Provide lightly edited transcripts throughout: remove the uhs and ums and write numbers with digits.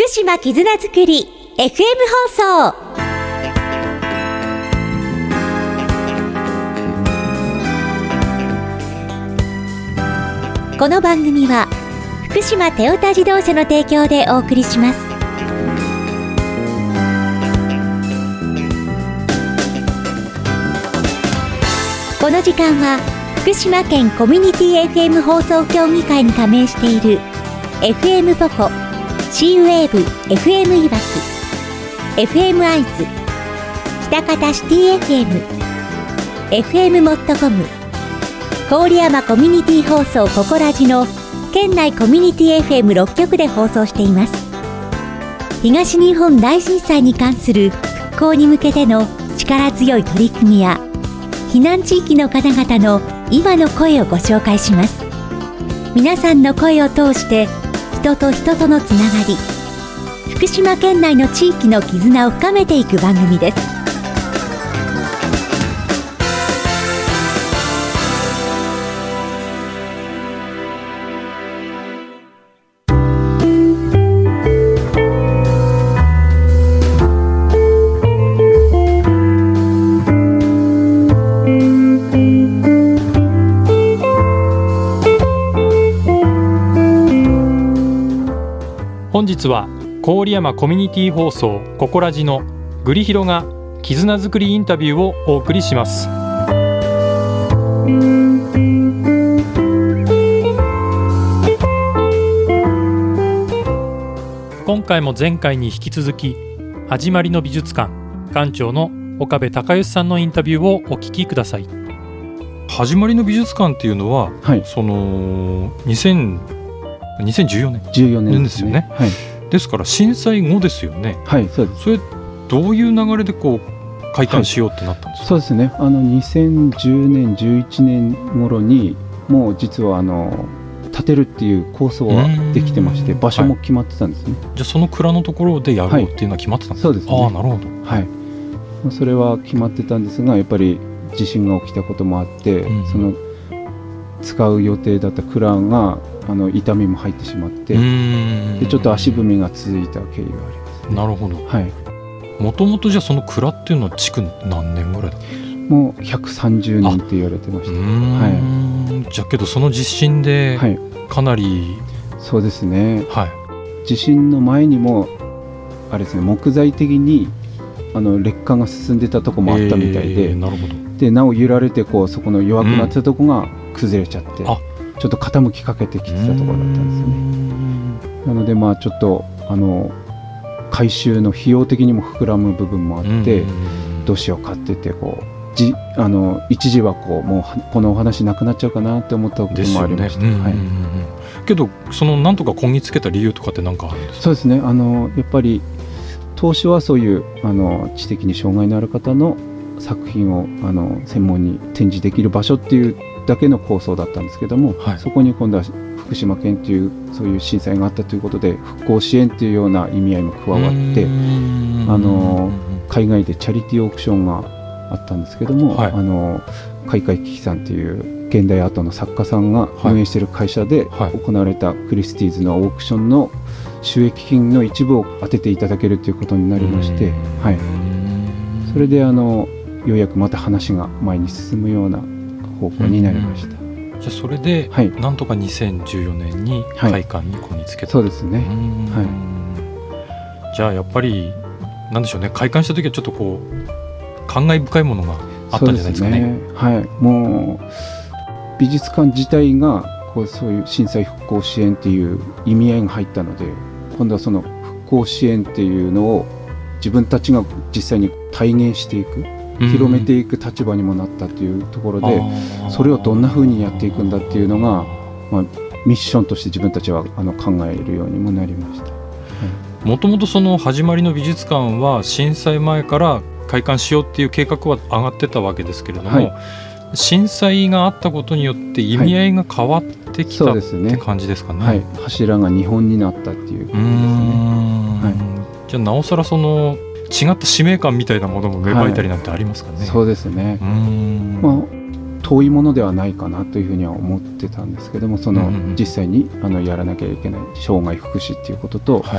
福島絆づくり FM 放送。この番組は福島トヨタ自動車の提供でお送りします。この時間は福島県コミュニティ FM 放送協議会に加盟している FM ポコ、シーウェーブ FM いわき、 FM アイズ、北方シティ FM、 FM モットコム、郡山コミュニティ放送ココラジの県内コミュニティ FM6 局で放送しています。東日本大震災に関する復興に向けての力強い取り組みや避難地域の方々の今の声をご紹介します。皆さんの声を通して人と人とのつながり、福島県内の地域の絆を深めていく番組です。 本日は郡山コミュニティ放送ココラジのグリヒロが絆づくりインタビューをお送りします。今回も前回に引き続き始まりの美術館館長の岡部隆義さんのインタビューをお聞きください。始まりの美術館っていうのは、はい、その2014年ですよね。はい、ですから震災後ですよね。はい、そうです。それどういう流れでこう開館しようってなったんですか。 そうですね。2010年11年頃にもう実は建てるっていう構想はできてまして場所も決まってたんですね。 じゃあその蔵のところでやろうっていうのは決まってたんですか。 そうですね。 ああ、なるほど。 はい。それは決まってたんですが、やっぱり地震が起きたこともあって、その使う予定だった蔵が傷みも入ってしまってでちょっと足踏みが続いた経緯があります、ね。 なるほど。はい。もともとじゃあその蔵っていうのは築何年ぐらいだったんですか。 もう130年って言われてました。 はい。じゃあけどその地震でかなり、はい、 そうですね。はい。地震の前にもあれですね、木材的に劣化が進んでたとこもあったみたいで、 なるほど。 でなお揺られてこうそこの弱くなってたとこが崩れちゃって、ちょっと傾きかけてきてたところだったんですよね。なのでちょっと改修の費用的にも膨らむ部分もあってどうしようかって言ってこう一時はこうもうこのお話なくなっちゃうかなって思ったこともありました。ね。はい。 けどなんとかこぎつけた理由とかって何かあるんですか。 そうですね。やっぱり当初はそういう知的に障害のある方の作品を専門に展示できる場所っていうだけの構想だったんですけども、はい、そこに今度は福島県というそういう震災があったということで復興支援というような意味合いも加わって海外でチャリティーオークションがあったんですけども、はい、開会危機さんという現代アートの作家さんが運営している会社で行われたクリスティーズのオークションの収益金の一部を当てていただけるということになりまして、はい、それでようやくまた話が前に進むような方向になりました。 じゃあそれで、はい、なんとか2014年に開館にこぎつけた、 そうですね。はい、 じゃあやっぱりなんでしょうね、開館した時はちょっとこう感慨深いものがあったんじゃないですかね。 そうですね。はい、もう美術館自体がそういう震災復興支援っていう意味合いが入ったので今度はその復興支援っていうのを自分たちが実際に体現していく広めていく立場にもなったというところで、それをどんな風にやっていくんだっていうのが、ミッションとして自分たちは考えるようにもなりました。 もともとその始まりの美術館は震災前から開館しようっていう計画は上がってたわけですけれども、はい、震災があったことによって意味合いが変わってきた、はい、って感じですかね。はい、 柱が2本になったっていう感じですね。はい、 じゃあなおさらその違った使命感みたいなものも芽生えたりなんてありますかね。 はい、そうですね。遠いものではないかなというふうには思ってたんですけども、実際にやらなきゃいけない障害福祉っていうことと、はい、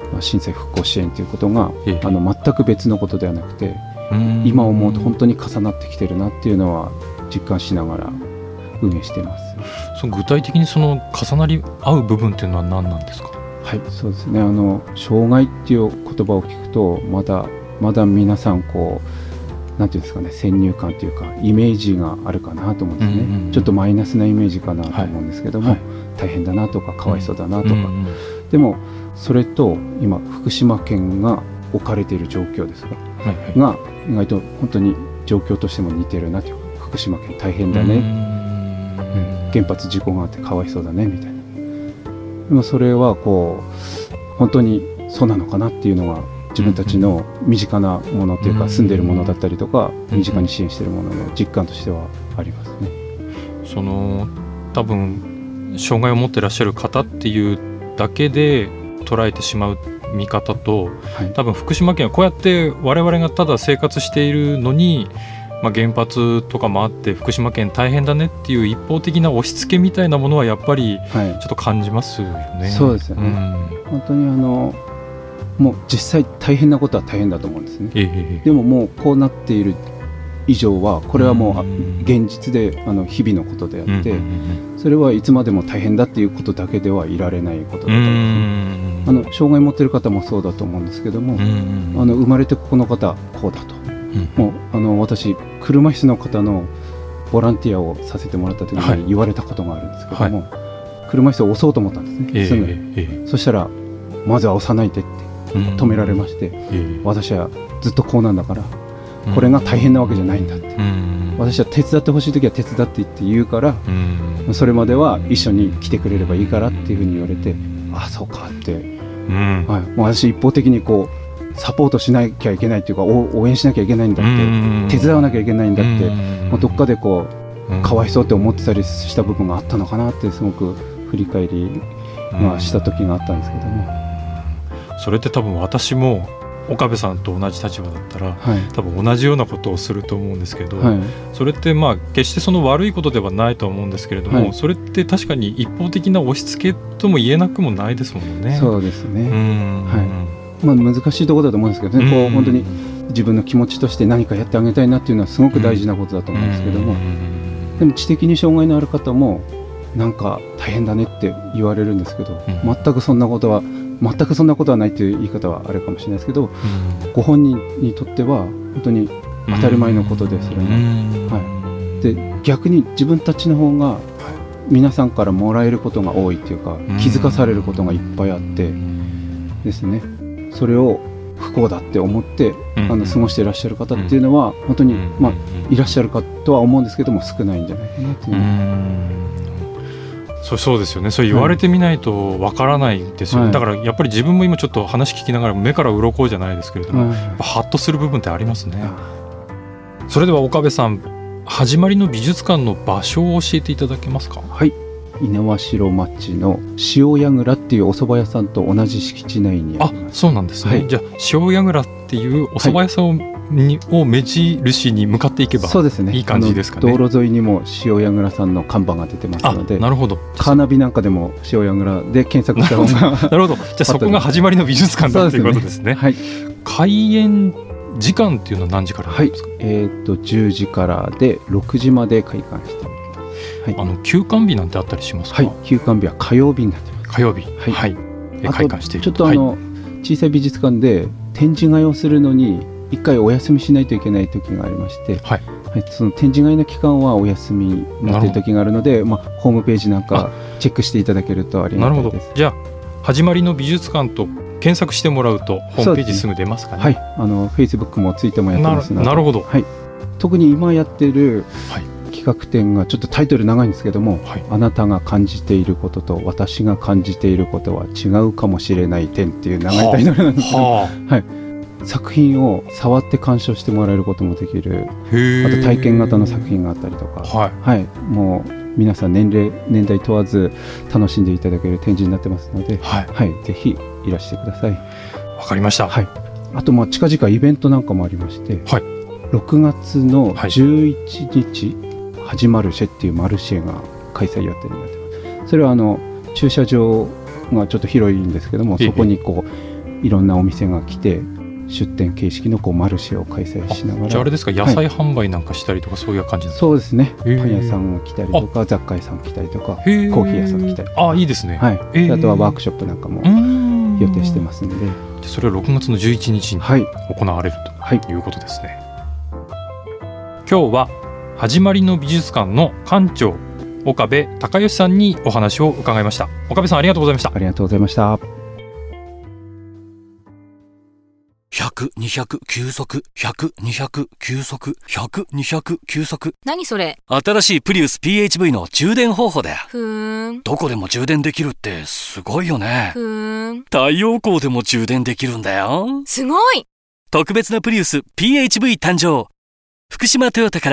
震災復興支援ということが、全く別のことではなくて、今思うと本当に重なってきてるなっていうのは実感しながら運営しています。 その具体的にその重なり合う部分っていうのは何なんですか？ はい、そうですね、障害っていう言葉を聞くとまだ皆さんこうなんていうんですかね、先入観というかイメージがあるかなと思うんですね、ちょっとマイナスなイメージかなと思うんですけども、大変だなとかかわいそうだなとか、でもそれと今福島県が置かれている状況ですが、意外と本当に状況としても似てるなという、福島県大変だね、原発事故があってかわいそうだねみたいな。でもそれはこう本当にそうなのかなっていうのが自分たちの身近なものというか、住んでいるものだったりとか、身近に支援しているものの実感としてはありますね。 その多分障害を持っていらっしゃる方っていうだけで捉えてしまう見方と、多分福島県はこうやって我々がただ生活しているのに、原発とかもあって福島県大変だねっていう一方的な押し付けみたいなものはやっぱりちょっと感じますよね。 そうですよね、本当にもう実際大変なことは大変だと思うんですね、でももうこうなっている以上はこれはもう現実で日々のことであって、それはいつまでも大変だっていうことだけではいられないことだと思うんですね。障害を持っている方もそうだと思うんですけども、生まれてここの方こうだと、もう私車椅子の方のボランティアをさせてもらった時に言われたことがあるんですけども、車椅子を押そうと思ったんですね、そしたらまずは押さないでって止められまして、私はずっとこうなんだからこれが大変なわけじゃないんだって、私は手伝ってほしい時は手伝ってって言うから、それまでは一緒に来てくれればいいからっていうふうに言われて、ああそうかって、もう私一方的にこうサポートしなきゃいけないっていうか、応援しなきゃいけないんだって、手伝わなきゃいけないんだって、どっかでこうかわいそうって思ってたりした部分があったのかなってすごく振り返りした時があったんですけども、 それって多分私も岡部さんと同じ立場だったら、多分同じようなことをすると思うんですけど、それって決してその悪いことではないと思うんですけれども、それって確かに一方的な押し付けとも言えなくもないですもんね。 そうですね、難しいところだと思うんですけどね、こう本当に自分の気持ちとして何かやってあげたいなっていうのはすごく大事なことだと思うんですけども、でも知的に障害のある方もなんか大変だねって言われるんですけど、全くそんなことはないという言い方はあれかもしれないですけど、ご本人にとっては本当に当たり前のことですよね、で逆に自分たちの方が皆さんからもらえることが多いというか、気づかされることがいっぱいあってですね、それを不幸だって思って過ごしていらっしゃる方っていうのは本当にいらっしゃるかとは思うんですけども、少ないんじゃないかなっていう。 そうですよね。そう言われてみないとわからないですよね、だからやっぱり自分も今ちょっと話聞きながら目から鱗じゃないですけれども、ハッとする部分ってありますね。それでは岡部さん、始まりの美術館の場所を教えていただけますか？ はい、猪苗代町の塩櫓っていうお蕎麦屋さんと同じ敷地内にあります。 そうなんですね、じゃあ塩櫓っていうお蕎麦屋さんを目印に向かっていけばいい感じですかね。 道路沿いにも塩櫓さんの看板が出てますので、 なるほど、 カーナビなんかでも塩櫓で検索した方がなるほど、じゃあそこが始まりの美術館だということですね。開園時間っていうのは何時からなんですか ？10時からで6時まで開館しております。 休館日なんてあったりしますか？ 休館日は火曜日になってます。 火曜日、開館している。 ちょっと小さい美術館で展示会をするのに1回お休みしないといけない時がありまして、その展示会の期間はお休みになっている時があるので、ホームページなんかチェックしていただけるとありがたいです。なるほど。 じゃあ始まりの美術館と検索してもらうとホームページすぐ出ますかね。 Facebook もツイッターもやってますので。 なるほど。 特に今やっている企画展がちょっとタイトル長いんですけども、あなたが感じていることと私が感じていることは違うかもしれない展っていう長いタイトルなんですけど、作品を触って鑑賞してもらえることもできる、あと体験型の作品があったりとか、もう皆さん年代問わず楽しんでいただける展示になってますので、ぜひいらしてください。 わかりました。 あと近々イベントなんかもありまして、6月の11日、始まるシェっていうマルシェが開催予定になってます。それは駐車場がちょっと広いんですけども、そこにこういろんなお店が来て出店形式のマルシェを開催しながら。 じゃああれですか、野菜販売なんかしたりとか、そういう感じなんですか？ そうですね。パン屋さんが来たりとか、雑貨屋さん来たりとか、コーヒー屋さん来たりとか。 いいですね。 はい。あとはワークショップなんかも予定してますんで。 それは6月の11日に行われるということですね。今日は始まりの美術館の館長岡部隆義さんにお話を伺いました。岡部さん、ありがとうございました。 ありがとうございました。 100、200、急速、100、200、急速、100、200、急速。 何それ？ 新しいプリウス PHV の充電方法だよ。 どこでも充電できるってすごいよね。 太陽光でも充電できるんだよ。 すごい！ 特別なプリウス PHV 誕生。福島トヨタから。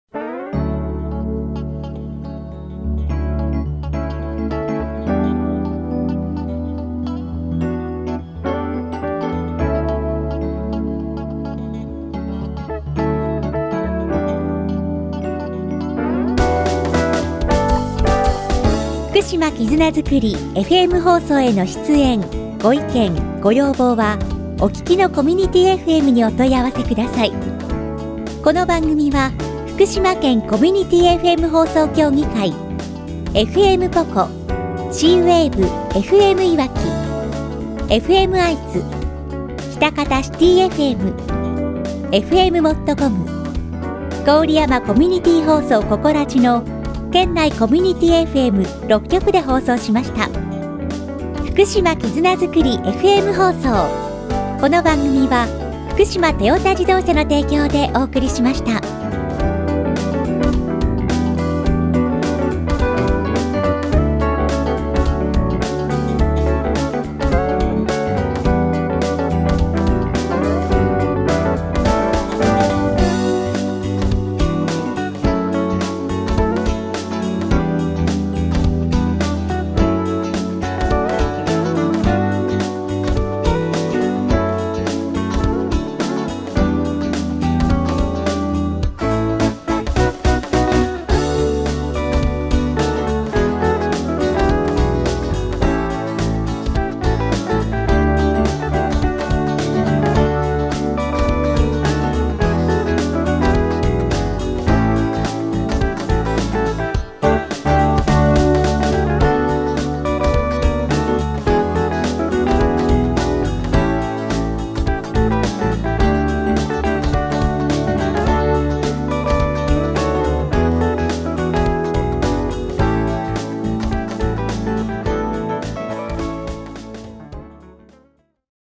福島絆づくり FM 放送への出演ご意見ご要望はお聞きのコミュニティ FM にお問い合わせください。この番組は福島県コミュニティ FM 放送協議会 FM ポコ C-WAVE FM いわき FM アイズ北方シティ FM FM モットコム郡山コミュニティ放送ココラジの県内コミュニティ FM6 局で放送しました。福島絆づくり FM 放送。この番組は福島トヨタ自動車の提供でお送りしました。